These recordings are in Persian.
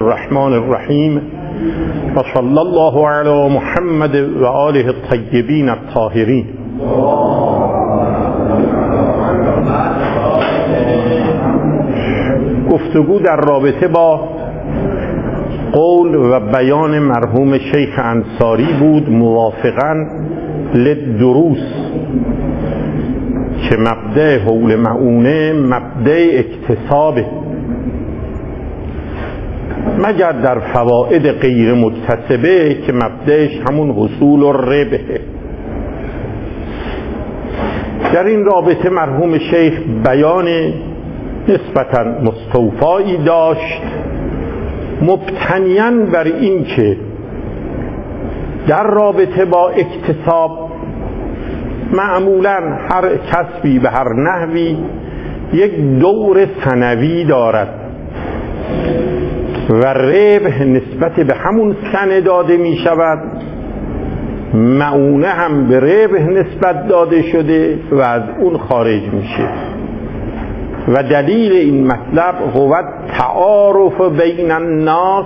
الرحمن الرحیم و صلی الله علی محمد و آله الطیبین الطاهرین. گفتگو در رابطه با قول و بیان مرحوم شیخ انصاری بود موافقاً للدروس که مبدأ حول معونه مبدأ اکتسابه، مگر در فواید غیر مکتسبه که مبدأش همون حصول و ربحه. در این رابطه مرحوم شیخ بیان نسبتاً مستوفایی داشت مبتنیاً بر این که در رابطه با اکتساب معمولاً هر کسبی به هر نحوی یک دور سنوی دارد و ربح نسبت به همون سنه داده می شود، معونه هم به ربح نسبت داده شده و از اون خارج میشه. و دلیل این مطلب هو تعارف بین الناس،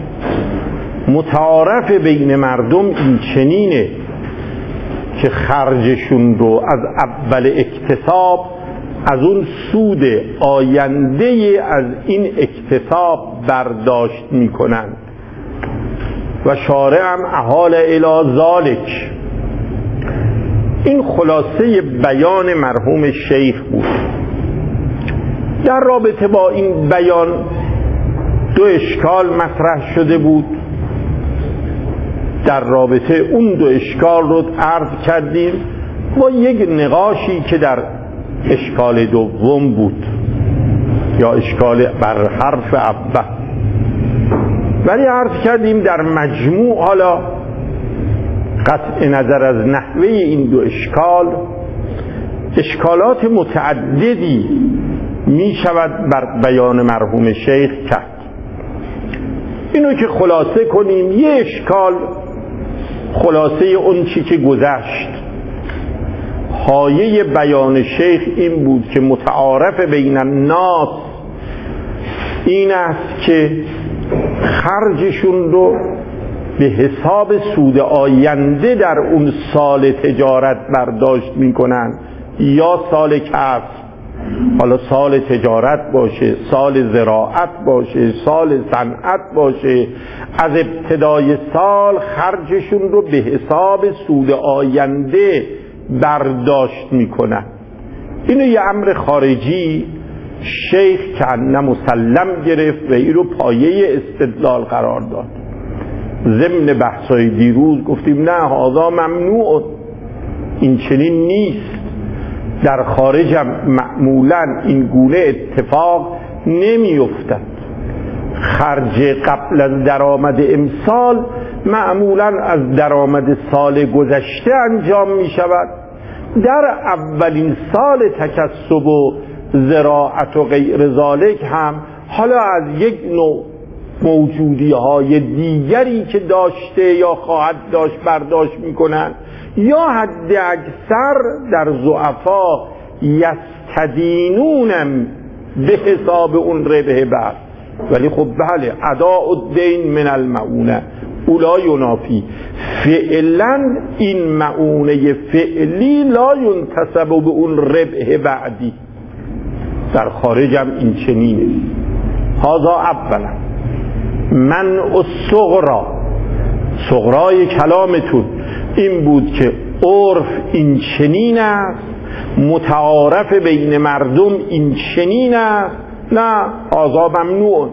متعارف بین مردم این چنینه که خرجشون رو از اول اکتساب از اون سود آینده از این اکتساب برداشت میکنند و شارع هم احال الی ذالک. این خلاصه بیان مرحوم شیخ بود. در رابطه با این بیان دو اشکال مطرح شده بود. در رابطه اون دو اشکال رو عرض کردیم با یک نقاشی که در اشکال دوم بود یا اشکال بر حرف اول، ولی عرض کردیم در مجموع حالا قطع نظر از نحوه این دو اشکال اشکالات متعددی می شود بر بیان مرحوم شیخ کرد. اینو که خلاصه کنیم، یه اشکال خلاصه اون چی که گذشت، پایه بیان شیخ این بود که متعارف بین الناس این است که خرجشون رو به حساب سود آینده در اون سال تجارت برداشت میکنن یا سال کسب، حالا سال تجارت باشه، سال زراعت باشه، سال صنعت باشه، از ابتدای سال خرجشون رو به حساب سود آینده برداشت میکنن. اینو یه امر خارجی شیخ کنه مسلم گرفت و این رو پایه استدلال قرار داد. ضمن بحثای دیروز گفتیم نه هذا ممنوع، این چنین نیست. در خارج هم معمولا این گونه اتفاق نمی افتد. خرج قبل از درآمد امسال معمولا از درآمد سال گذشته انجام می شود. در اولین سال تکسب و زراعت و غیر ذالک هم حالا از یک نوع موجودی های دیگری که داشته یا خواهد داشت برداشت می کنن، یا حد اکثر در ضعفا یستدینونم به حساب اون ربح بعد. ولی خب بله اداء الدین من المعونه اولا ینافی، فعلا این معونه فعلی لا ینتسب به اون ربح بعدی. در خارج هم این چنینه. هذا اولا. من الصغرا، صغرای کلامتون این بود که عرف این چنین است، متعارف بین مردم این چنین است، نه هذا ممنوع.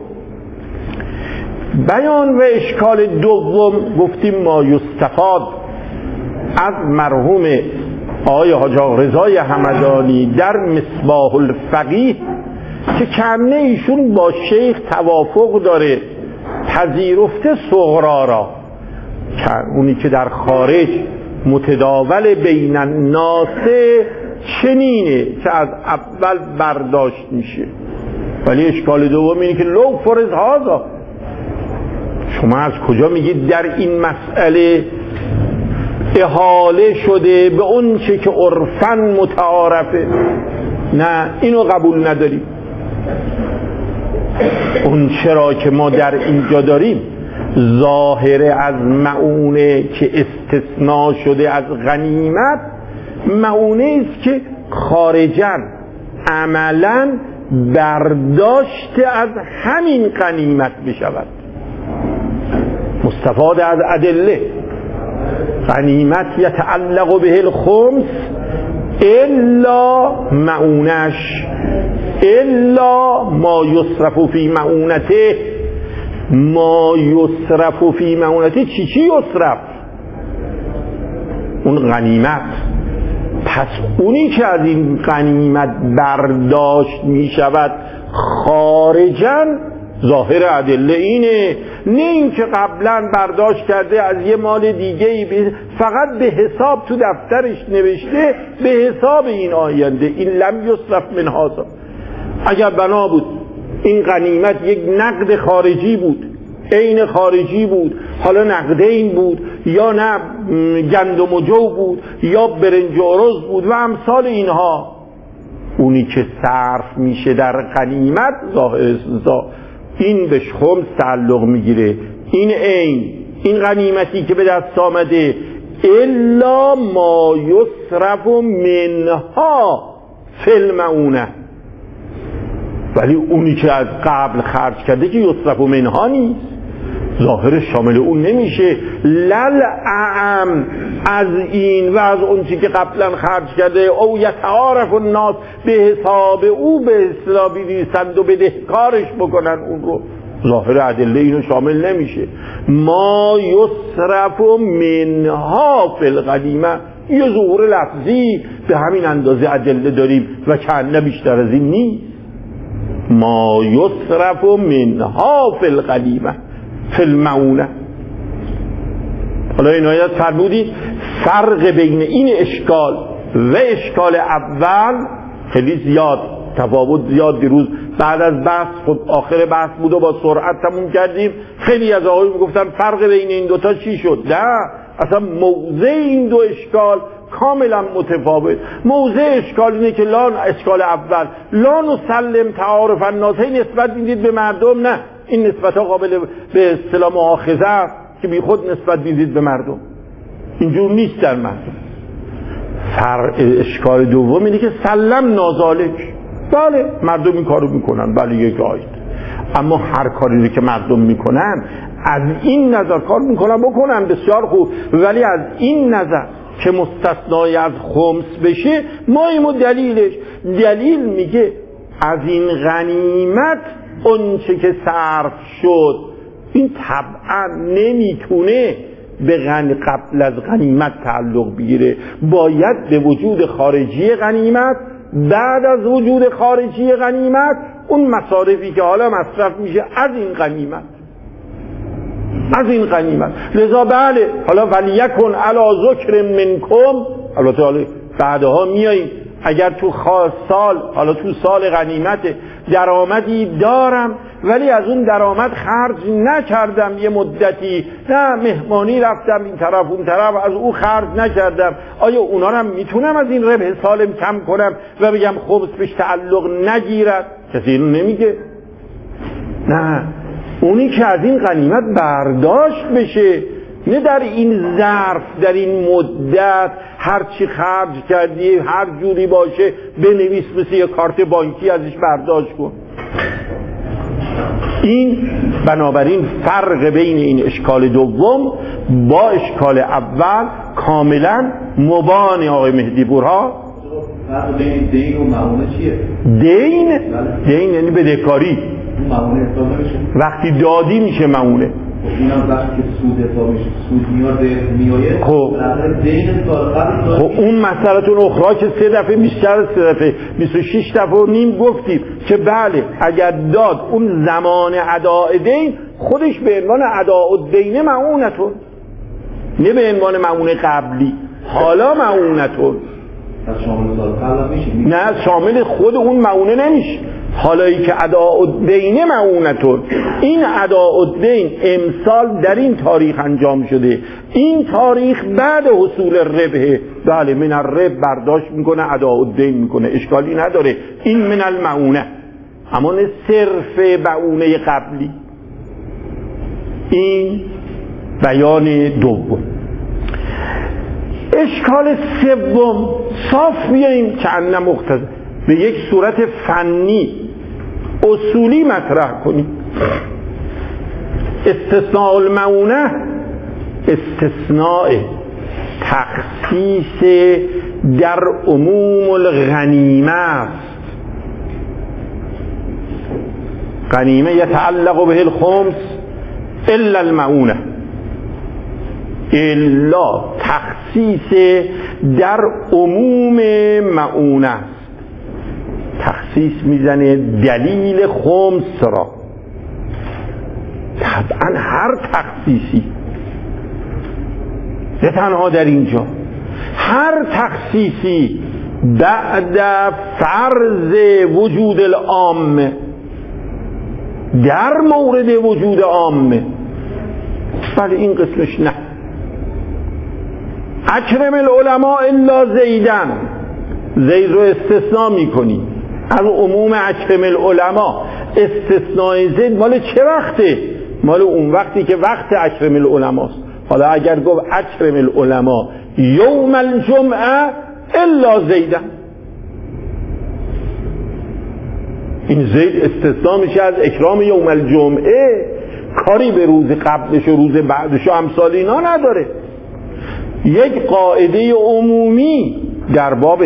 بیان و اشکال دوم گفتیم ما یستفاد از مرحوم آقای حاج رضای همدانی در مصباح الفقیه که کنه ایشون با شیخ توافق داره، پذیرفته صغرا را، اونی که در خارج متداول بین الناس چنینه که از اول برداشت میشه. ولی اشکال دوم اینه که لو فرض هذا، شما از کجا میگید در این مسئله احاله شده به اون چه که عرفاً متعارفه؟ نه اینو قبول نداریم. اون چرا که ما در اینجا داریم ظاهر از معونه که استثناء شده از غنیمت، معونه است که خارجاً عملاً برداشت از همین غنیمت بشود، مستفاد از ادله. غنیمت یتعلق به الخمس الا معونش، الا ما یصرف فی معونته. ما یصرف فی معونته چی یصرف؟ اون غنیمت. پس اونی که از این غنیمت برداشت می شود خارجاً ظاهر ادله اینه، نه این که قبلا برداشت کرده از یه مال دیگه فقط به حساب تو دفترش نوشته به حساب این آینده. این لم یصرف من هذا. اگر بنا بود این غنیمت یک نقد خارجی بود، عین خارجی بود، حالا نقدین بود یا نه گندم و جو بود یا برنج و ارز بود و امثال اینها، اونی که صرف میشه در غنیمت ظاهر این به خمس تعلق میگیره. این عین این غنیمتی که به دست آمده الا ما یصرف منها فی المعونه، ولی اونی که از قبل خرج کرده که یصرف منها نیست، ظاهر شامل اون نمیشه. لل اعم از این و از اون چی که قبلا خرج کرده او یتعارف الناس به حساب او به اصطلاح بریسند و بدهکارش بکنن، اون رو ظاهر ادله اینو شامل نمیشه. ما یصرف منها فی الغنیمه یه ظهور لفظی به همین اندازه ادله داریم و چند بیشتر از این نیست. ما یصرف منها فی الغنیمه فی المعونه. حالا اینایت فرمودید فرق بین این اشکال و اشکال اول خیلی زیاد، تفاوت زیاد. دیروز بعد از بحث، خب آخر بحث بود و با سرعت تموم کردیم، خیلی از آقایون میگفتن فرق بین این دوتا چی شد؟ نه، اصلا موضع این دو اشکال کاملا متفاوت. موضع اشکال اینه که اشکال اول لا نسلم تعارف الناس، نسبت میدید به مردم، نه این نسبت ها قابل به اصطلاح مؤاخذه است که بی خود نسبت میدید به مردم، اینجور نیست در مردم. اشکال دوم اینه که سلم نازالک، بله مردم این کارو میکنن، بله یک آید، اما هر کاری رو که مردم میکنن از این نظر کار میکنن بکنن بسیار خوب، ولی از این نظر که مستثنای از خمس بشه ما ایمو دلیل میگه از این غنیمت اون چه که صرف شد این طبعا نمیتونه به قبل از غنیمت تعلق بگیره، باید به وجود خارجی غنیمت، بعد از وجود خارجی غنیمت اون مصارفی که حالا مصرف میشه از این غنیمت لذا بله حالا ولیکن علی ذکر منکم، البته حالا بعدها میاییم اگر تو سال، حالا تو سال غنیمت درآمدی دارم ولی از اون درآمد خرج نکردم، یه مدتی نه مهمانی رفتم این طرف اون طرف، از او خرج نکردم، آیا اونا رو میتونم از این ربح سالم کم کنم و بگم خمس بهش تعلق نگیرد؟ کسی اینو نمیگه. نه، اونی که از این غنیمت برداشت بشه، نه در این ظرف در این مدت هر چی خرج کردی هر جوری باشه بنویس مثل یه کارت بانکی ازش برداشت کن. این بنابراین فرق بین این اشکال دوم با اشکال اول کاملا مبان. آقای مهدی پورها فرق بین دین و معونه چیه؟ دین یعنی بدهکاری، معونه حساب نمیشه، وقتی دادی میشه معونه. اینم وقتی که سود حساب میشه، سود میآید. خب دین سال قبل، خب اون مسئلتون اخرى که 3 دفعه بیشتر، 3 دفعه 26 دفعه و نیم گفتیم که بله اگر داد اون زمان اداء دین خودش به عنوان اداء الدین معونتون، نه به عنوان معونه قبلی، حالا معونتون شامل سال قبل میشه، نه شامل خود اون معونه نمیشه. حالایی که اداء الدین معونتون، این اداء الدین امسال در این تاریخ انجام شده، این تاریخ بعد حصول ربح، بله من الربح برداشت میکنه اداء الدین میکنه، اشکالی نداره، این من المعونه. اما نه صرف معونه قبلی. این بیان دوم. اشکال سوم، صاف بیاییم چند مقتضا به یک صورت فنی اصولی مطرح کنیم. استثناء المعونه استثناء تخصیص در عموم الغنیمه است. غنیمه یتعلق به الخمس الا المعونه، الا تخصیص در عموم معونه است. تخصیص میزنه دلیل خمس را. طبعا هر تخصیصی، نه تنها در اینجا، هر تخصیصی بعد فرض وجود العامه در مورد وجود عامه، ولی این قسمش نه. اکرم العلماء الا زیدن، زید رو استثناء میکنی از عموم اکرم العلماء. استثناء زید مال چه وقته؟ مال اون وقتی که وقت اکرم العلماء است. حالا اگر گفت اکرم العلماء یوم الجمعه الا زیدن، این زید استثناء میشه از اکرام یوم الجمعه، کاری به روز قبلش و روز بعدش و امثال اینا نداره. یک قاعده عمومی در باب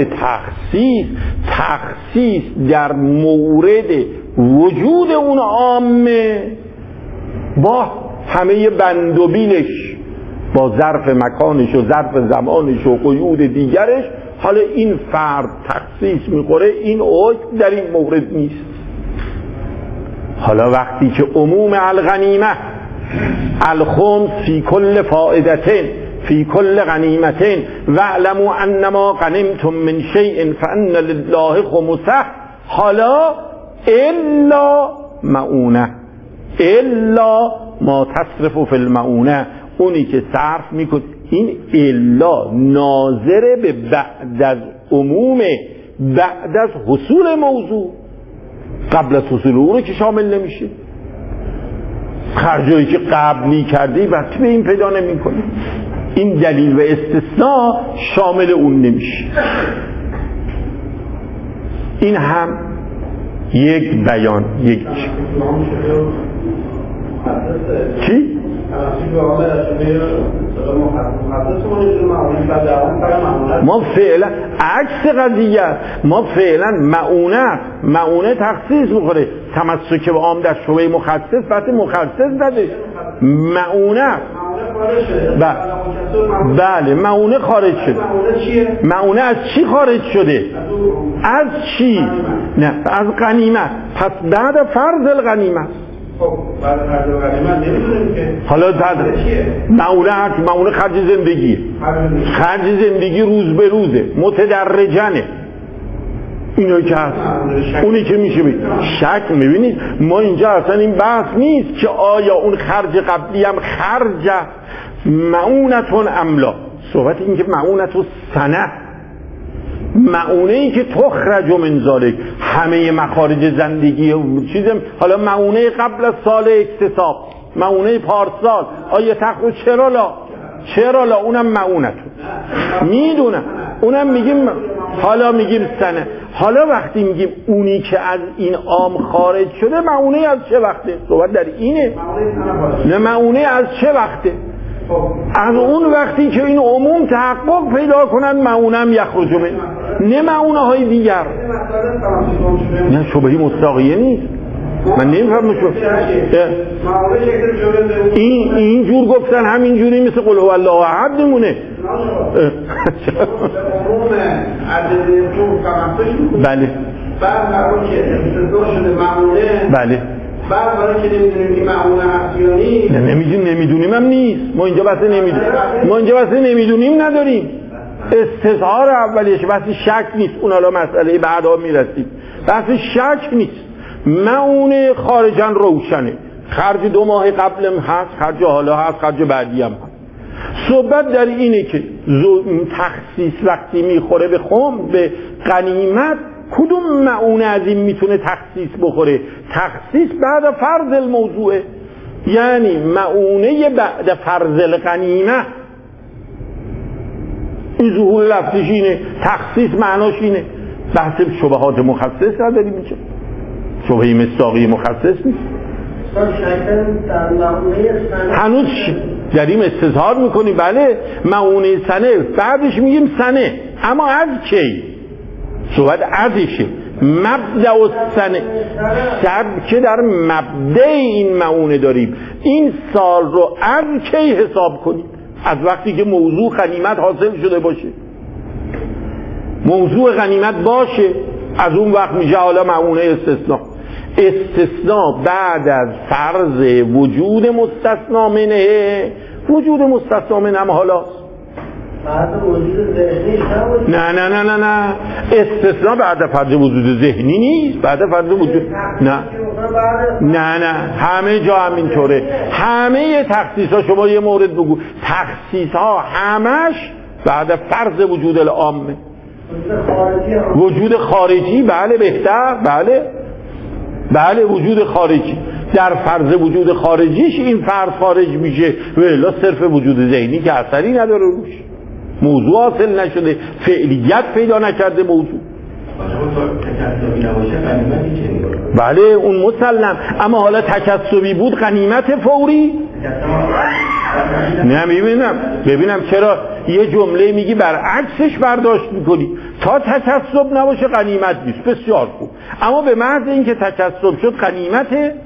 تخصیص در مورد وجود اون عامه با همه بند و بیلش، با ظرف مکانش و ظرف زمانش و قیود دیگرش. حالا این فرد تخصیص میخوره، این حکم در این مورد نیست. حالا وقتی که عموم الغنیمه الخمس فی کل فائدتین فی کل غنیمتین واعلموا انما غنمتم من شیء فان لله خمسه، حالا الا معونه، الا ما تصرف فی المعونه، اونی که صرف میکن. این الا ناظر به بعد از عموم، بعد از حصول موضوع. قبل از حصول اون رو که شامل نمیشه. خرجایی که قبلی کردی وقتی به این پیدا نمی کنی، این دلیل و استثناء شامل اون نمیشه. این هم یک بیان. یک چی؟ ما فعلا عکس قضیه، ما فعلا معونه تخصیص میخوره. تمسک به عام در شبهه مخصص وقتی مخصص زده معونه. بله معونه خارج شده. معونه از چی خارج شده؟ از چی؟ نه از غنیمت. پس بعد فرض الغنیمت. بعد فرض الغنیمت نمیدونیم که حالا معونه خرج زندگیه. خرج زندگی روز به روزه، متدرجنه. اینایی که هست، اونی که میشه شک. میبینید ما اینجا اصلا این بحث نیست که آیا اون خرج قبلی هم خرج معونتون املا. صحبت این که معونتون سنه، معونه ای که تخرج من ذالک، همه مخارج زندگی چیزم. حالا معونه قبل از سال اکتساب، معونه پارسال، آیا تخرج چرا لا اونم معونتون میدونم، اونم میگیم. حالا میگیم سنه. حالا وقتی میگیم اونی که از این عام خارج شده، معونه از چه وقته؟ صحبت در اینه. نه معونه از چه وقته؟ از اون وقتی که این عموم تحقق پیدا کنن معونم یخرج من، نه معونه های دیگر. نه شبهی مستاقیه نیست. من نمیفهم این جور گفتن همینجوری مثل قل هو الله احد میمونه. بله بله بعد برای که نمیدونیم این معونه هست یا نیست. نمیدونیم هم نیست. ما اینجا بحث نمیدونیم نداریم. استظهار اولیش بحث شک نیست. اون حالا مسئله بعدا میرسیم. بحث شک نیست. معونه خارجا روشنه. خرج 2 ماه قبل هم هست، خرج حالا هست، خرج بعدی هم هست. صحبت در اینه که تخصیص وقتی میخوره به غنیمت، کدوم معونه از این میتونه تخصیص بخوره؟ تخصیص بعد فرض الموضوعه، یعنی معونه بعد فرض الغنیمه. این ظهور لفظیش اینه، تخصیص معناش اینه. بحث شبهات مخصص نداریم اینجا، شبهه مصداقی مخصص نیست. هنوز داریم استظهار میکنیم. بله معونه سنه، بعدش میگیم سنه، اما از کی؟ صحبت ازشه. مبدأ السنه، که در مبدأ این معونه داریم. این سال رو از کی حساب کنیم؟ از وقتی که موضوع غنیمت حاصل شده باشه. موضوع غنیمت باشه، از اون وقت میشه حالا معونه استثناء. استثناء بعد از فرض وجود مستثنا منه. وجود مستثنا منه هم حالا نه نه نه نه نه، استثناء بعد فرض وجود ذهنی نیست، بعد فرض وجود نه نه نه، همه جا همینطوره. همه تخصیص ها، شما یه مورد بگو، تخصیص ها همش بعد فرض وجود العامه. وجود خارجی، بله بهتر، بله وجود خارجی، در فرض وجود خارجیش این فرض خارج میشه و الا صرف وجود ذهنی که اثری نداره روش، موضوع حاصل نشده، فعلیت پیدا نکرده موضوع. بله اون مسلم، اما حالا تکسبی بود غنیمت فوری. نه ببینم چرا یه جمله میگی برعکسش برداشت میکنی. تا تکسب نباشه غنیمت نیست، بسیار خوب، اما به محض اینکه تکسب شد غنیمته؟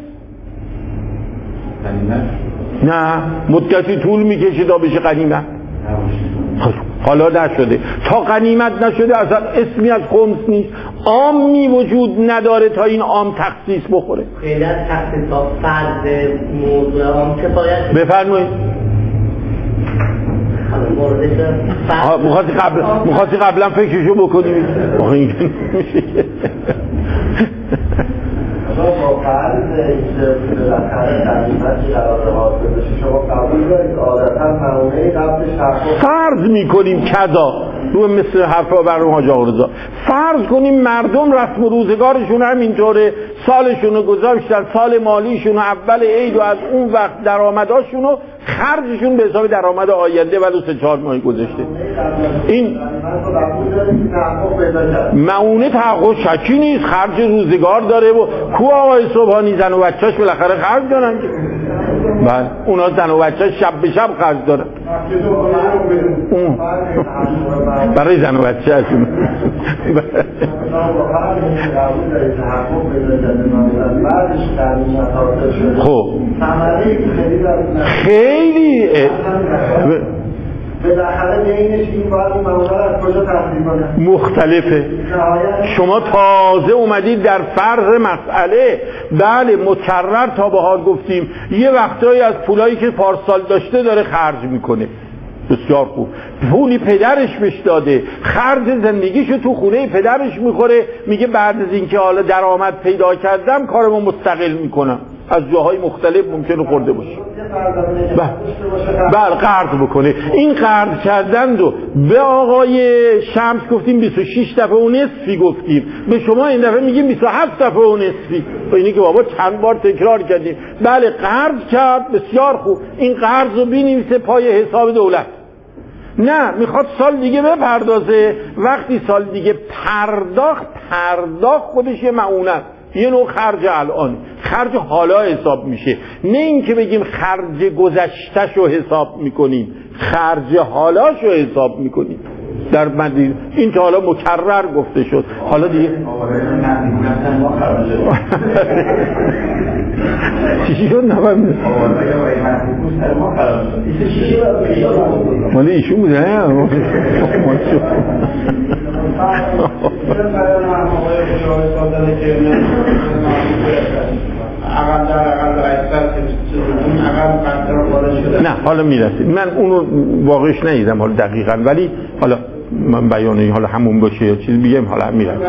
نه، مدتی طول میکشه تا بشه غنیمت. حالا نشده، تا غنیمت نشده اصلا اسمی از خمس نیست، عامی وجود نداره تا این عام تخصیص بخوره. خیلی از تخصیص ها فرض موضوع عام کفایت. بفرمایید. مخواستی قبلا فکرشو بکنیم. با فرض بالاخره تقریبا شرایط حاصل بشه، شما قبول دارید عادتا معونه قبلش فرض میکنیم کذا رو مثل حرفا برنامه حاج آقا رضا، فرض کنیم مردم رسم و روزگارشون همینطوره، سالشون رو گذاشتن، سال مالیشون رو اول عید و از اون وقت درآمداشون رو خرجشون به حساب درآمد آینده ولو 3-4 ماه گذشته. این معونه تحقق شکی نیست، خرج روزگار داره و کو آقای صبحانی زن و بچه‌اش بالاخره خرج دارن. بله اونا زن و بچه‌اش شب به شب خرج دارن. برای زن و بچه‌شون. خب خیلی مختلفه. شما تازه اومدید در فرض مسئله. بله مکرر تا به حال گفتیم یه وقتایی از پولایی که پارسال داشته داره خرج میکنه، بسیار خوب، پولی پدرش بهش داده، خرج زندگیشو تو خونه پدرش میخوره، میگه بعد از اینکه حالا درآمد پیدا کردم کارمو مستقل میکنم. از جاهای مختلف ممکنه خورده باشه. بله قرض بکنه. این قرض کردن رو به آقای شمس گفتیم 26 دفعه و نصفی گفتیم، به شما این دفعه میگیم 27 دفعه و نصفی. با اینی که بابا چند بار تکرار کردیم. بله قرض کرد، بسیار خوب، این قرض رو بنویسه پای حساب دولت. نه میخواد سال دیگه بپردازه، وقتی سال دیگه پرداخت خودش یه معونه، یه نوع خرج الان، خرج حالا حساب میشه. نه اینکه بگیم خرج گذشته‌ش رو حساب میکنیم، خرج حالاش رو حساب میکنیم. در مدینه این تا حالا مکرر گفته شد، حالا دیگه چی شد نفهمیدم. مالی ایشون بوده نه نه حالا میرسید. من اونو واقعش ندیدم حالا دقیقاً، ولی حالا من بیانه حالا همون باشه یا چیز بگم حالا میرسید.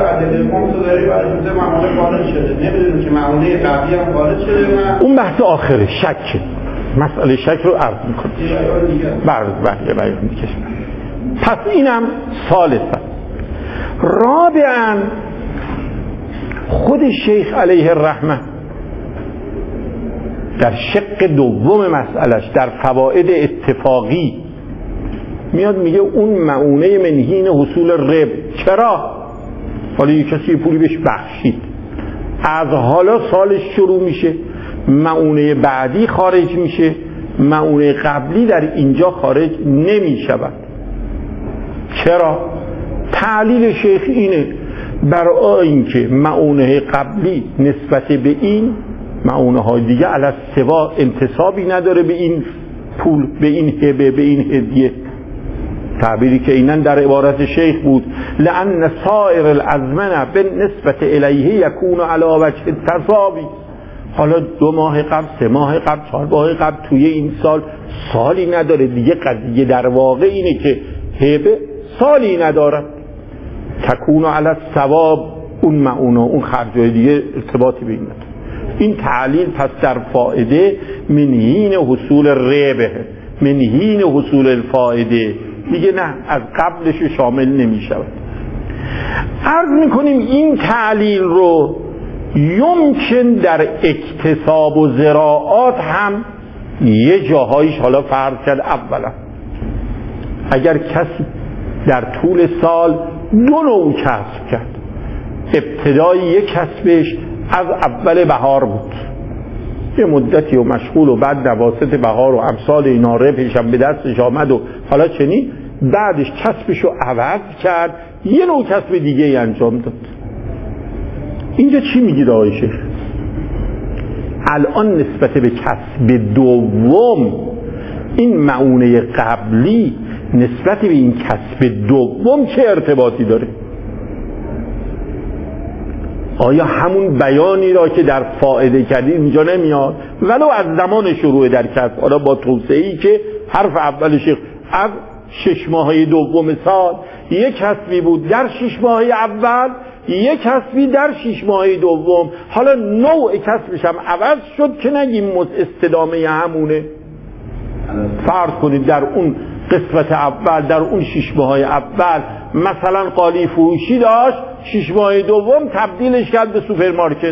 اون بحث آخره شک، مسئله شک رو عرض میکنم. بله بیان میکشم. پس اینم ثالثا رابعاً خود شیخ علیه الرحمه در شق دوم مسئلش در فواید اتفاقی میاد میگه اون معونه منهین حصول رب. چرا؟ حالا یک کسی پولی بهش بخشید، از حالا سالش شروع میشه، معونه بعدی خارج میشه، معونه قبلی در اینجا خارج نمیشود. چرا؟ تعلیل شیخ اینه برای اینکه معونه قبلی نسبت به این معونه های دیگه علی سوا انتسابی نداره به این پول، به این هبه، به این هدیه. تعبیری که اینن در عبارت شیخ بود لأن سائر الازمنه بالنسبت الیه یکون علی وجه التساوی. حالا 2 ماه قبل، 3 ماه قبل، 4 ماه قبل توی این سال سالی نداره دیگه. قضیه در واقع اینه که هبه سالی نداره، تکون علی الثواب، اون معونه اون خرجای دیگه ارتباطی به این نداره. این تعلیل پس در فائده منهین حصول ربه، منهین حصول الفائده دیگه، نه از قبلش شامل نمی شود. عرض میکنیم این تعلیل رو یمکن در اکتساب و زراعات هم یه جاهایش حالا فرض کرد. اولا اگر کسی در طول سال 2 نوع کسب کرد، ابتدای یک کسبش از اول بهار بود، یه مدتی و مشغول و بعد نواسط بهار و امثال اینا ربحش هم به دستش آمد و حالا چنین، بعدش کسبش رو عوض کرد، یه نوع کسب دیگه ای انجام داد. اینجا چی میگید آقای شیخ؟ الان نسبت به کسب دوم این معونه قبلی نسبت به این کسب دوم چه ارتباطی داره؟ آیا همون بیانی را که در فائده کردید اینجا نمیاد؟ ولو از زمان شروع در کسب، حالا با توسعه‌ای که حرف اول شیخ از 6 ماهه دوم سال یک کسبی بود در 6 ماهه اول، یک کسبی در 6 ماهه دوم، حالا نوع کسبش هم عوض شد که نگیم استدامه همونه. فرض کنید در اون قسمت اول، در اون 6 ماهه اول مثلا قالی فروشی داشت، 6 ماه دوم تبدیلش کرد به سوپرمارکت.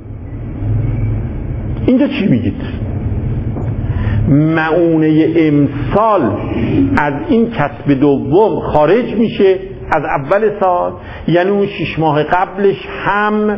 اینجا چی میگید؟ معونه امسال از این کسب دوم خارج میشه از اول سال، یعنی اون 6 ماه قبلش هم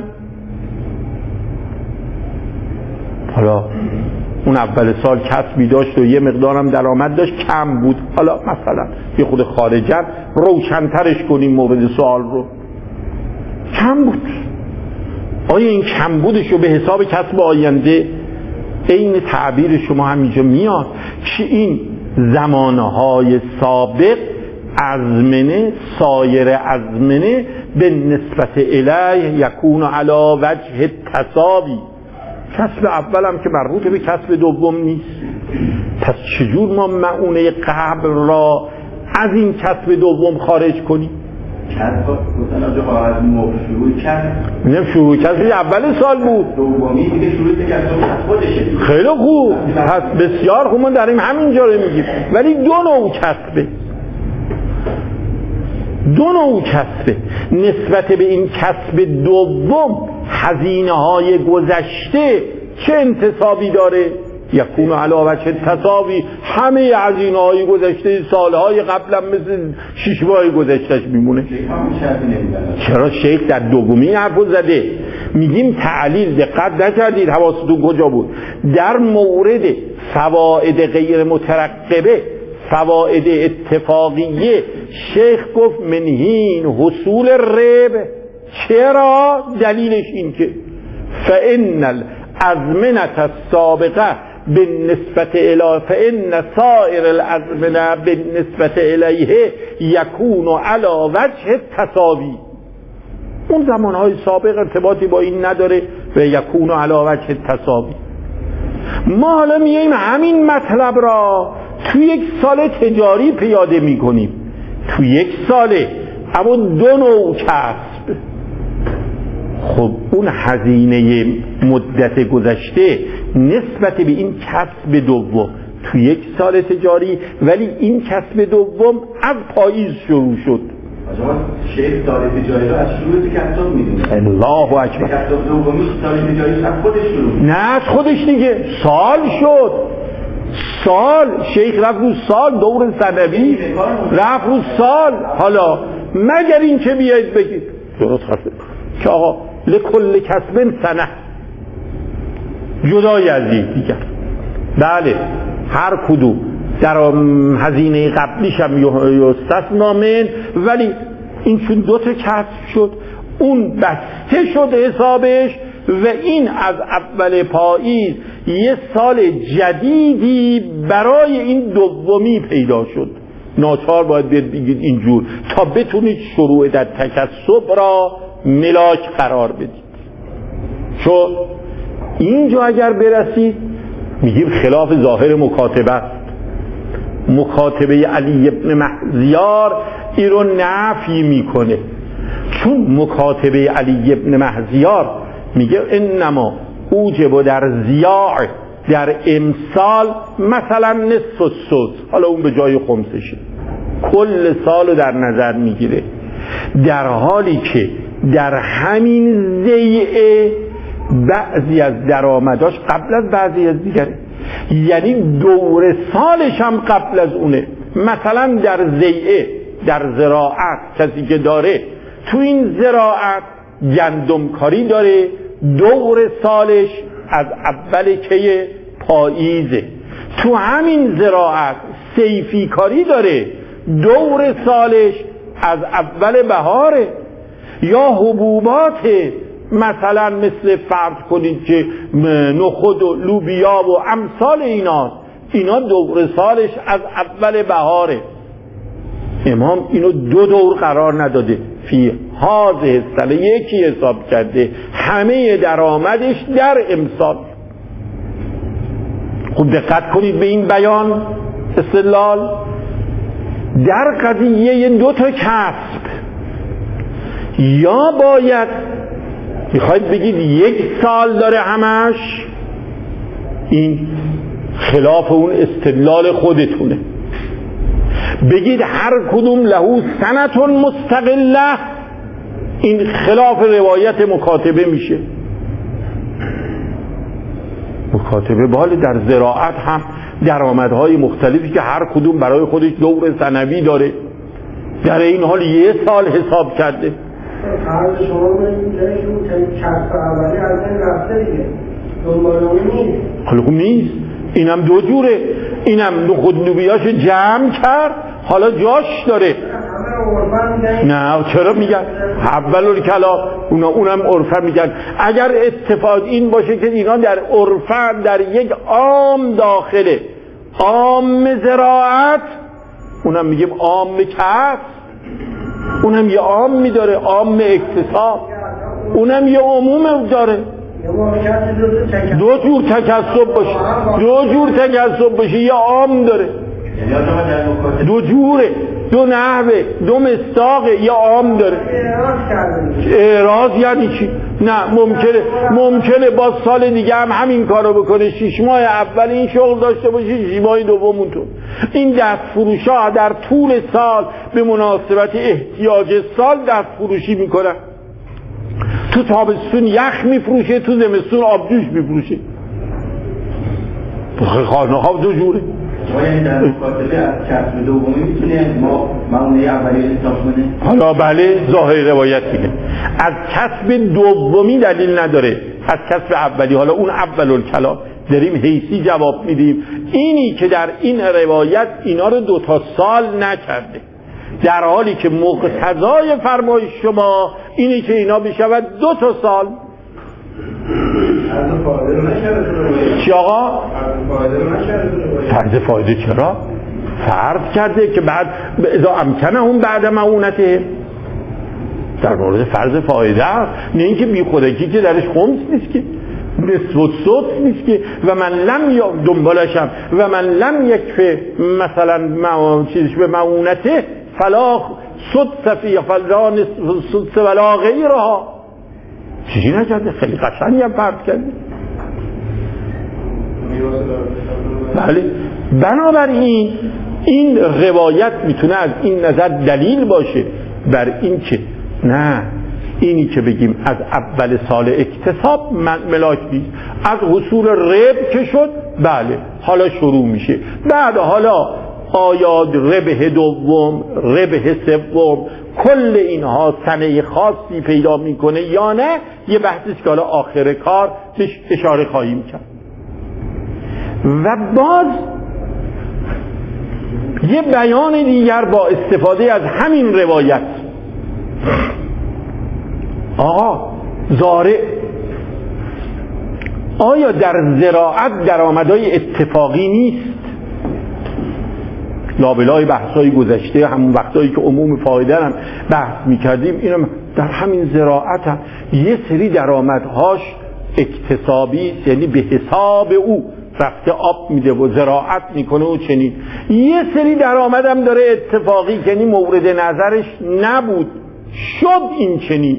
حالا اون اول سال کسبی داشت و یه مقدارم درآمد داشت، کم بود، حالا مثلا یه خود خارجن روشن‌ترش کنیم مورد سوال رو، کم بود. آیا این کم بودش رو به حساب کسب آینده عین تعبیر شما همینجا میاد که این زمانهای سابق ازمنه سایر ازمنه به نسبت الیه یکون علی وجه التساوی، کسب اولم که مربوط به کسب دوم نیست. پس چجور ما معونه قبل را از این کسب دوم خارج کنیم؟ کسب گفتن آجا با از شروع کرد، نه شروع کسب اول سال بود، دومی دیگه شروع کسب خودشه. خیلی خوب، پس بسیار خوب، ما داریم همینجا رو میگیم. ولی 2 نوع کسبه، 2 نوع کسبه. نسبت به این کسب دوم هزینه های گذشته چه انتصابی داره؟ یکون علی وجه التساوی، همه هزینه های گذشته سالهای قبلا مثل 6 ماه گذشتهش میمونه. چرا شیخ در دومی حرفو زده؟ میگیم تعلیل دقت نکردید، حواستون کجا بود؟ در مورد فواید غیر مترقبه، فواید اتفاقیه، شیخ گفت منهین حصول رب. چرا؟ دلیلش این که فإن الازمنة السابقه بالنسبة الی فإن سائر الازمنه بالنسبة الیه یکون علی وجه التساوی. اون زمانهای سابق ارتباطی با این نداره و یکون علی وجه التساوی. ما حالا میاییم همین مطلب را توی یک سال تجاری پیاده میکنیم، توی یک ساله، اما 2 نوع کسب. خب اون هزینه مدت گذشته نسبت به این کسب دوم توی یک سال تجاری، ولی این کسب دوم از پاییز شروع شد، شما شیخ تاریخ جاری رو از شروع تکتب میدونه. الله اکبر. تکتب دومی تاریخ جاری از خودش شروع. نه از خودش دیگه، سال شد. سال شیخ رفت رو سال، دور ثانوی رفت رو سال. حالا مگر این که بیاید بگید درست حرفه که آقا لکل کسب سنه، جدای از دیگر. بله هر کدوم در هزینه قبلیش هم یستثنا من، ولی این چون دوتا کسب شد اون بسته شد حسابش و این از اول پاییز یه سال جدیدی برای این دومی پیدا شد. ناچار باید بگید اینجور تا بتونید شروع در تکسب را ملاک قرار بدید. چون اینجا اگر برسید میگیم خلاف ظاهر مکاتبه است. مکاتبه علی ابن مهزیار این رو نفی میکنه، چون مکاتبه علی ابن مهزیار میگه انما اوجب در زیاع در امسال مثلا نصف السدس، حالا اون به جای خمسشه، کل سال در نظر میگیره، در حالی که در همین ضیعه بعضی از درآمداش قبل از بعضی از دیگره، یعنی دور سالش هم قبل از اونه. مثلا در ضیعه در زراعت کسی که داره تو این زراعت گندم کاری داره، دور سالش از اول که پاییزه. تو همین زراعت صیفی کاری داره، دور سالش از اول بهاره. یا حبوبات مثلا مثل فرض کنید که نخود و لوبیا و امثال اینا دور سالش از اول بهاره. امام اینو دو دور قرار نداده، فی هذه السنه یکی حساب کرده، همه درآمدش در امسال. خوب دقت کنید به این بیان استدلال. در قضیه دو تا کسب یا باید میخواید بگید یک سال داره همش، این خلاف اون استدلال خودتونه. بگید هر کدوم لهو سنتون مستقله، این خلاف روایت مکاتبه میشه. مکاتبه بالا در زراعت هم درآمدهای مختلفی که هر کدوم برای خودش دور سنوی داره، در این حال یه سال حساب کرده. فرض شما میگید که اون کسب اولی از این رفته دیگه، دنبال اون نیست. خب نیست، اینم دو جوره، اینم نخود لوبیاشو جمع کرد حالا جاش داره. نه چرا میگن اول کلا، اونم عرفا میگن. اگر اتفاق این باشه که اینا در عرفا در یک عام داخله، عام زراعت، اونم میگیم عام کسب، اونم یه عام میداره، عام اقتصاد، اونم یه عموم داره. دو جور تکسب باشه، یه عام داره، دو جوره، دو نحوه، دو مصداقه، یه عام داره. اعراض یعنی چی؟ نه ممکنه با سال دیگه هم همین کارو بکنه، 6 ماه اول این شغل داشته باشه، 6 ماه دوم اونطور. این دست فروش ها در طول سال به مناسبت احتیاج سال دست فروشی میکنن. تو تابستون یخ میفروشه، تو زمستون آبجوش میفروشه. خانه ها دو جوره. یعنی در مکاتبه از کسب دومی میتونه ما معامله اولی حساب کنه؟ حالا بله ظاهر روایت میگه از کسب دومی دلیل نداره، از کسب اولی. حالا اون اول کلام داریم حیثی جواب میدیم. اینی که در این روایت اینا رو 2 سال نکرده، در حالی که مقتضای فرمایش شما اینی که اینا بشود 2 سال. چی آقا؟ فرض فایده چرا؟ فرض کرده که بعد اذا امکنه هم بعد معونته، در مورد فرض فایده است، نه اینکه بی خودکی که درش خمس نیست که، نصف و سدس نیست که، و من لم دنبالشم و من لم یکفه مثلا چیزش به معونته فلا سدس فی فلا نصف سدس ولا غیرها. چیزی نکرده، خیلی قشنگی هم فرض کرده. بله، بنابراین این روایت میتونه از این نظر دلیل باشه بر این که نه، اینی که بگیم از اول سال اکتساب ملاک نیست، از حصول ربح که شد بله حالا شروع میشه، بعد حالا آیا ربح دوم، ربح سوم، کل اینها سنه خاصی پیدا میکنه یا نه، یه بحثی که حالا آخر کار بهش اشاره خواهیم کرد. و باز یه بیان دیگر با استفاده از همین روایت، آقا زارع آیا در زراعت درآمدهای اتفاقی نیست؟ لابلای بحث‌های گذشته، همون وقتایی که عموم فایده هم بحث می‌کردیم، اینم در همین زراعت هم یه سری درآمدهاش اکتسابی، یعنی به حساب او رفته آب میده و زراعت میکنه و چنین. یه سری درآمدم داره اتفاقی، یعنی مورد نظرش نبود، شد این چنین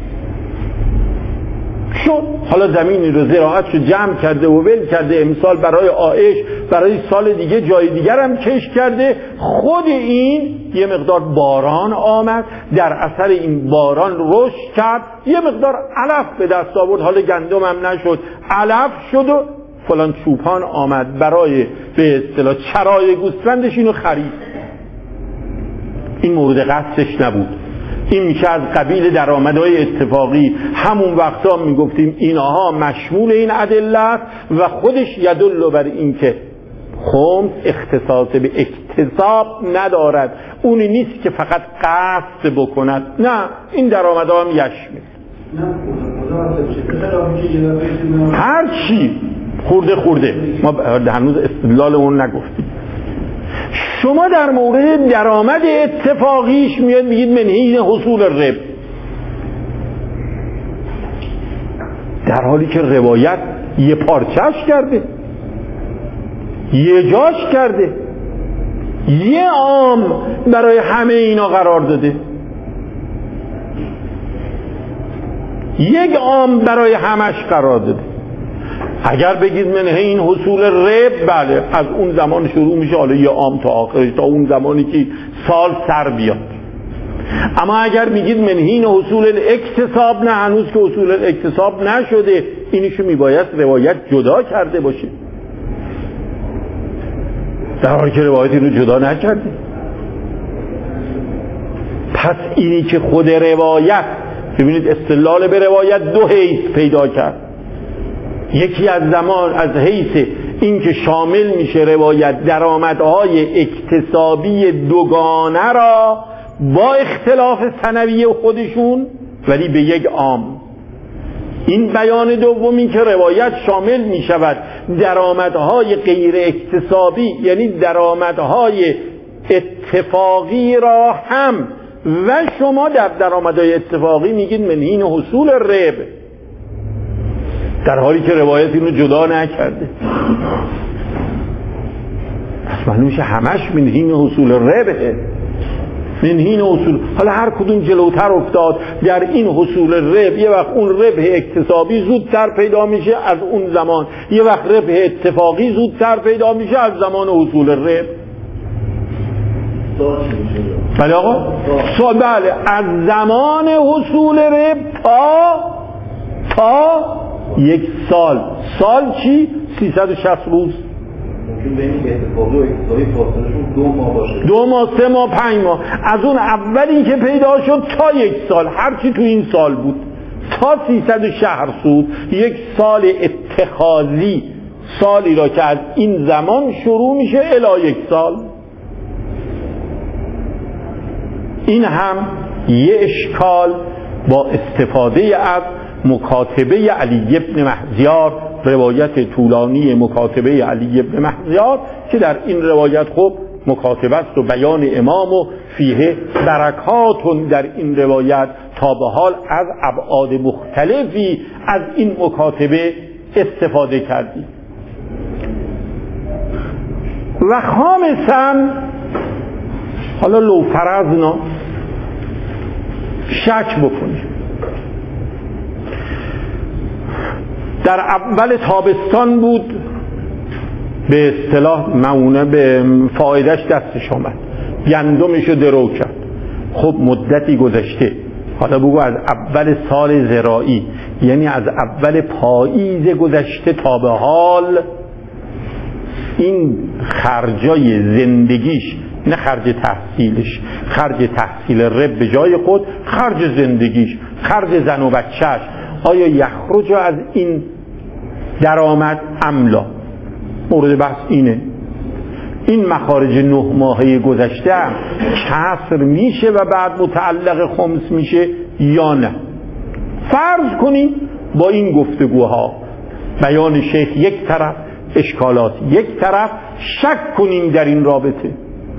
شد، حالا زمینی رو زراعتشو جمع کرده و ول کرده، امسال برای آیش، برای سال دیگه جای دیگر هم کش کرده. خود این یه مقدار باران آمد، در اثر این باران رشد کرد، یه مقدار علف به دست آورد، حالا گندم هم نشد، علف شد و فلان چوپان آمد برای به اصطلاح چرای گوسفندش اینو خرید. این مورد قصدش نبود، این میشه از قبیل درآمدهای اتفاقی. همون وقتا میگفتیم اینها مشمول این ادله است و خودش یدل بر این که خمس اختصاص به اکتساب ندارد، اونی نیست که فقط قصد بکند، نه، این درآمدها هم یشمل هر چی خورده. ما هنوز استدلال اون نگفتیم. شما در مورد درآمد اتفاقیش میاد میگید منهی حصول ربح، در حالی که روایت یه پارچش کرده، یه جاش کرده، یه عام برای همه اینا قرار داده، یک عام برای همش قرار داده. اگر بگید منهی این حصول ربح، بله از اون زمان شروع میشه، حالا یه عام تا آخرش، تا اون زمانی که سال سر بیاد. اما اگر میگید منهی این حصول اکتساب، نه، هنوز که حصول اکتساب نشده، اینیشو میباید روایت جدا کرده باشه، در حالی که روایت اینو جدا نکرده. پس اینی که خود روایت، ببینید استدلال به روایت دو حیث پیدا کرد. یکی از زمان از حیث این که شامل میشه روایت درآمدهای اکتسابی دوگانه را با اختلاف سنوی خودشون ولی به یک عام. این بیان دومی که روایت شامل میشود درآمدهای غیر اکتسابی، یعنی درآمدهای اتفاقی را هم، و شما در درآمدهای اتفاقی میگید منهی حصول ربح، در حالی که روایت اینو جدا نکرده. پس معلومه همش منهی حصول ربحه، منهی حصول. حالا هر کدوم جلوتر افتاد در این حصول ربح، یه وقت اون ربح اکتسابی زودتر پیدا میشه از اون زمان، یه وقت ربح اتفاقی زودتر پیدا میشه از زمان حصول ربح. بله آقا؟ بله، از زمان حصول ربح تا یک سال. سال چی؟ 360 روز. ممکن به این اتفاقی و اکتسابی فاصلهشون 2 ماه باشه، 2 ماه، 3 ماه، 5 ماه، از اون اولی که پیدا شد تا یک سال، هرچی تو این سال بود تا 360 روز، یک سال اتخاذی، سالی را که از این زمان شروع میشه الی یک سال. این هم یه اشکال با استفاده از مکاتبه علی بن مهزیار، روایت طولانی مکاتبه علی بن مهزیار که در این روایت خب مکاتبه است و بیان امام و فیه برکات در این روایت تا به حال از ابعاد مختلفی از این مکاتبه استفاده کردیم. و خامساً، حالا لو فرضنا شک بکنیم، در اول تابستان بود، به اصطلاح معونه به فایدهش دستش آمد، گندمشو درو کرد، خب مدتی گذشته، حالا بگو از اول سال زراعی، یعنی از اول پاییز گذشته تا به حال این خرجای زندگیش، نه خرج تحصیلش، خرج تحصیل رب به جای خود، خرج زندگیش، خرج زن و بچهش، آیا یخرج از این درآمد املا؟ مورد بحث اینه. این مخارج 9 ماهه گذشته هم کسر میشه و بعد متعلق خمس میشه یا نه؟ فرض کنیم با این گفتگوها، بیان شیخ یک طرف، اشکالات یک طرف، شک کنیم در این رابطه،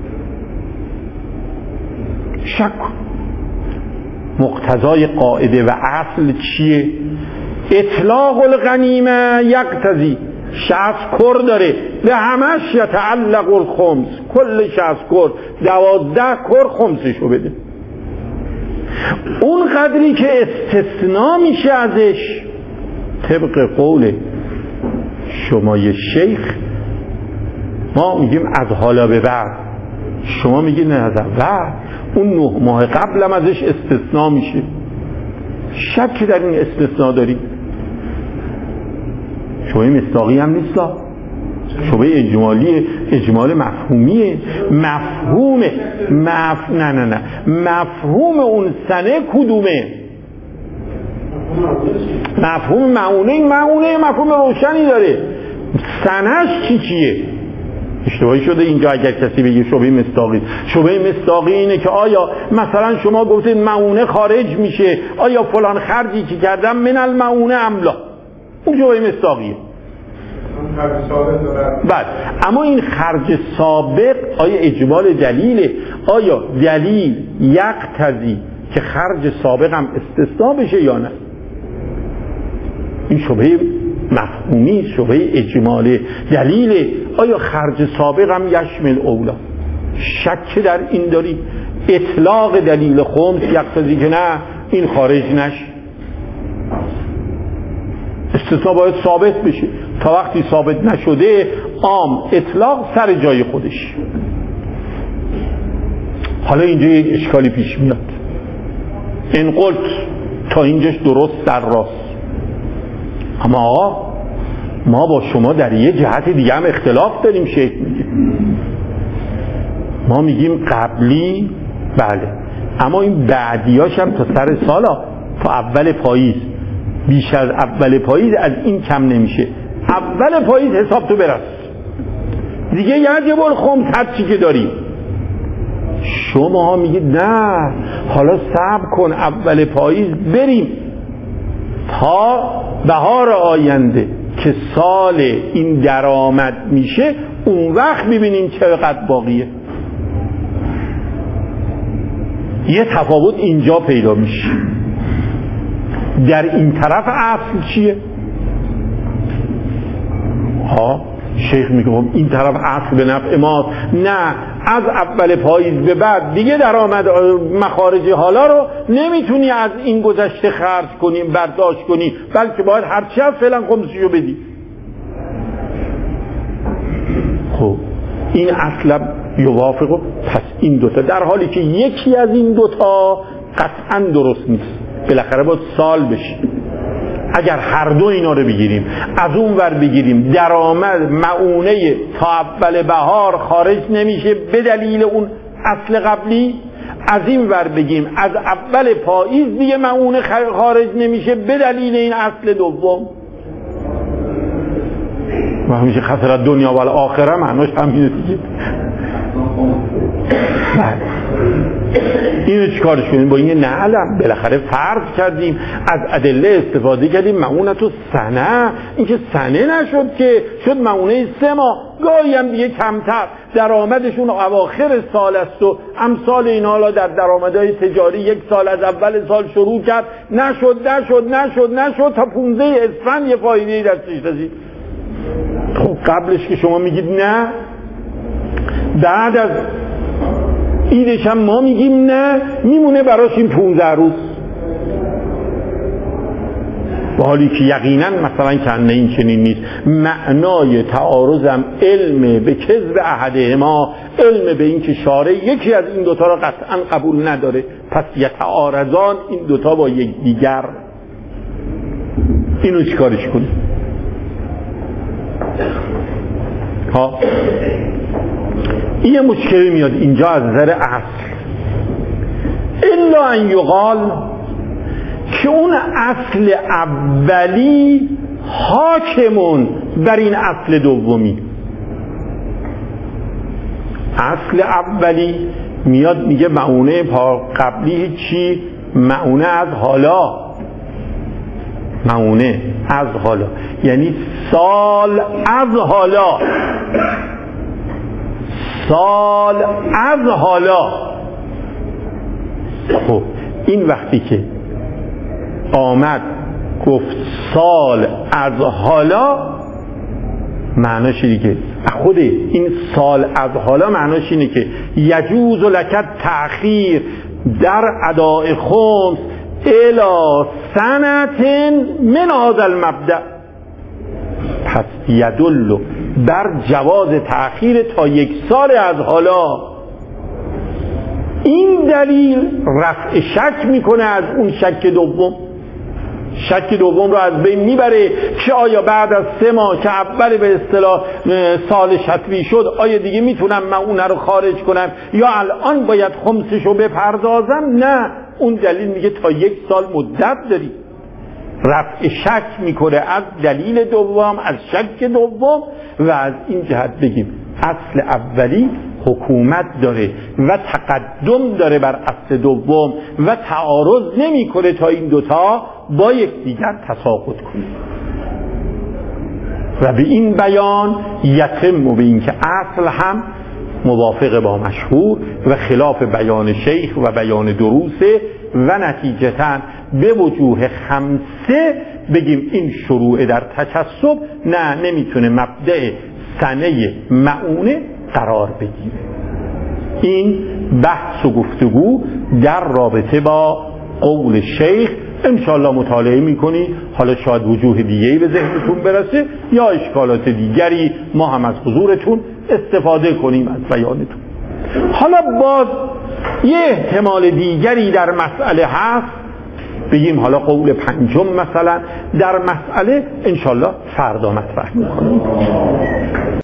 شک کنیم. مقتضای قاعده و اصل چیه؟ اطلاق الغنیمه یقتضی، 60 کر داره، به همش یتعلق الخمس، کل 60 کر 12 کر خمسشو بده. اون قدری که استثناء میشه ازش طبق قول شمای شیخ ما میگیم از حالا به بعد، شما میگید نه از اول، اون 9 ماه قبل هم ازش استثناء میشه. شکی در این استثناء داری؟ شبه مصداقی هم نیست، شبه اجمالیه، اجمال مفهومیه. مفهوم اون سنه کدومه؟ مفهوم معونه. این معونه مفهوم روشنی داره، سنش چیه؟ اشتباهی شده اینجا اگر کسی بگه شبه مصداقی. شبه مصداقی اینه که آیا مثلا شما گفتید معونه خارج میشه، آیا فلان خرجی که کردم من المعونه املا، اون شبه مصداقیه. بله، اما این خرج سابق آیا اجمال دلیله؟ آیا دلیل یقتضی که خرج سابق هم استثناء بشه یا نه؟ این شبه مفهومی، شبه اجمال دلیله. آیا خرج سابق هم یشمل اولا؟ شک در این داری؟ اطلاق دلیل خمس یقتضی که نه این خارج نشه. استثناء باید ثابت بشه، تا وقتی ثابت نشده عام اطلاق سر جای خودش. حالا اینجا یک اشکالی پیش میاد. این قلت تا اینجاش درست در راست، اما آقا ما با شما در یه جهت دیگه هم اختلاف داریم. شیخ میگه، ما میگیم قبلی بله، اما این بعدیاش هم تا سر سالا، تا اول پاییز، بیش از اول پاییز از این کم نمیشه. اول پاییز حساب تو برس دیگه، یه بار خمس هر چی که داری. شما ها میگید نه، حالا صبر کن اول پاییز بریم تا بهار آینده که سال این درآمد میشه، اون وقت ببینیم چقدر باقیه. یه تفاوت اینجا پیدا میشه. در این طرف اصل چیه؟ شیخ میگه این طرف اصل به نفع ماست. نه، از اول پاییز به بعد دیگه درآمد مخارج حالا رو نمیتونی از این گذشته خرج کنی، برداشت کنی، بلکه باید هرچی از فعلا خمسشو بدی. خب این اصلا یوافقه. پس این دوتا، در حالی که یکی از این دوتا قطعا درست نیست، بالاخره باید سال بشه. اگر هر دو اینا رو بگیریم، از اون ور بگیریم درآمد معونه تا اول بهار خارج نمیشه به دلیل اون اصل قبلی، از این ور بگیم از اول پاییز دیگه معونه خارج نمیشه به دلیل این اصل دوم، و همیشه خسارت دنیا و آخره معناش همینه دیگه. اینو چیکارش کنیم؟ با این نعلم بالاخره فرض کردیم، از ادله استفاده کردیم، معونت و سنه، این که سنه نشد که شد معونه 3 ماه، گاهی هم دیگه کمتر، درآمدشون اواخر سال است و امثال این حالا در درآمدهای تجاری 1 سال از اول سال شروع کرد، نشد تا 15 اسفند یه فایده دستش رسید. خب قبلش که شما میگید نه، بعد از ایدش هم ما میگیم نه، میمونه براش این 15 روز. و حالی که یقینا مثلا کنه این چنین نیست. معنای تعارضم علم به کذب احدهما، علم به این که شارع یکی از این دوتا را قطعا قبول نداره، پس یتعارضان، این دوتا با یک دیگر. اینو چیکارش کنیم؟ ها این مشکلی میاد اینجا از نظر اصل، الا ان یقال که اون اصل اولی حاکمون بر این اصل دومی. اصل اولی میاد میگه معونه قبلی چی؟ معونه از حالا، معونه از حالا یعنی سال از حالا، سال از حالا. خب این وقتی که آمد گفت سال از حالا، معناش دیگه خود این سال از حالا معناش اینه که یجوز لک تأخیر در اداء خمس الی سنت من هذا المبدأ. پس یدل بر جواز تأخیر تا 1 سال از حالا. این دلیل رفع شک میکنه از اون شک دوم. شک دوم رو از بین میبره که آیا بعد از 3 ماه که اول به اصطلاح سال شتوی شد آیا دیگه میتونم من اون رو خارج کنم یا الان باید خمسش رو بپردازم؟ نه، اون دلیل میگه تا 1 سال مدت داری. رفع شک میکنه از دلیل دوم، از شک دوم. و از این جهت بگیم اصل اولی حکومت داره و تقدم داره بر اصل دوم و تعارض نمیکنه تا این دوتا با یکدیگر تساقط کنه. و به این بیان یتم، و به این که اصل هم موافق با مشهور و خلاف بیان شیخ و بیان دروسه و نتیجتاً به وجوه 5 بگیم این شروع در تکسب نه، نمیتونه مبدأ سنه معونه قرار بگیره. این بحث و گفتگو در رابطه با قول شیخ انشاءالله مطالعه میکنی، حالا شاید وجوه دیگه‌ای به ذهنتون برسه یا اشکالات دیگری، ما هم از حضورتون استفاده کنیم از بیانتون. حالا باز یه احتمال دیگری در مسئله هست، بگیم حالا قول 5 مثلا در مسئله انشاءالله فردا مطرح میکنیم.